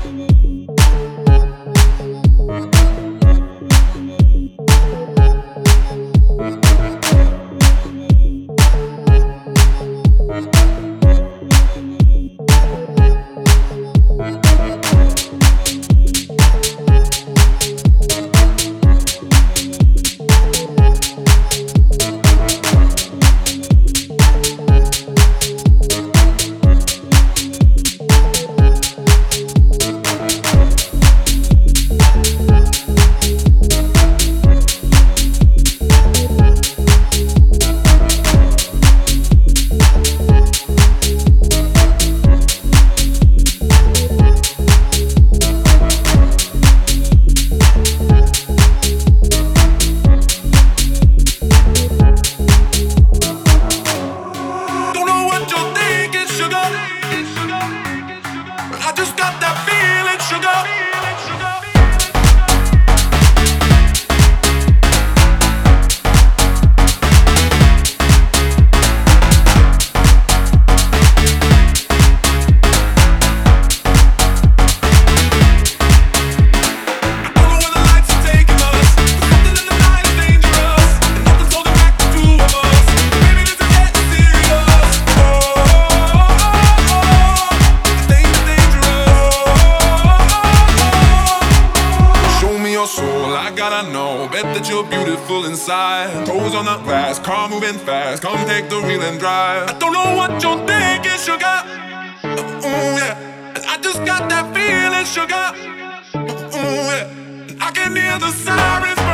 I just got that feeling, sugar. I gotta know, bet that you're beautiful inside. Toes on the glass, car moving fast. Come take the wheel and drive. I don't know what you're thinking, sugar. Ooh, yeah. And I just got that feeling, sugar. Ooh, yeah. And I can hear the sirens.